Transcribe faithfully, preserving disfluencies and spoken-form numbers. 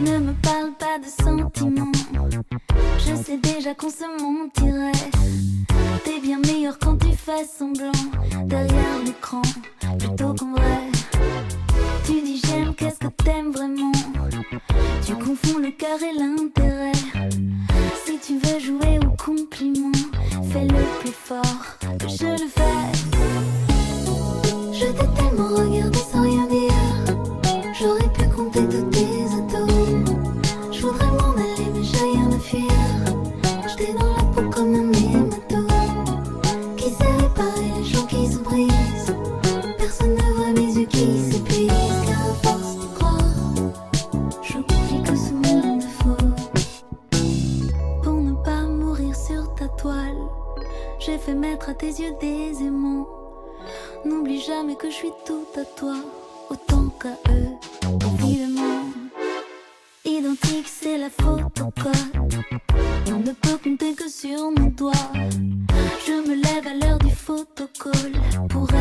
Ne me parle pas de sentiments, je sais déjà qu'on se mentirait. T'es bien meilleur quand tu fais semblant derrière l'écran, plutôt qu'en vrai. Tu dis j'aime, qu'est-ce que t'aimes vraiment? Tu confonds le cœur et l'intérêt. Si tu veux jouer au compliment, fais-le plus fort que je le fais. Je t'ai tellement regardé sans rien dire, j'aurais pu compter tous tes atomes. Je voudrais m'en aller mais j'ai rien à fuir. J'étais dans la peau comme un hématome qui sait réparer les gens qui se brisent. Personne ne voit mes yeux qui s'épuisent, car à force de croire, j'oublie que ce monde est faux. Pour ne pas mourir sur ta toile, j'ai fait mettre à tes yeux des aimants. N'oublie jamais que je suis tout à toi, autant qu'à eux, évidemment. Identique, c'est la photocopie. On ne peut compter que sur nos doigts. Je me lève à l'heure du photocall pour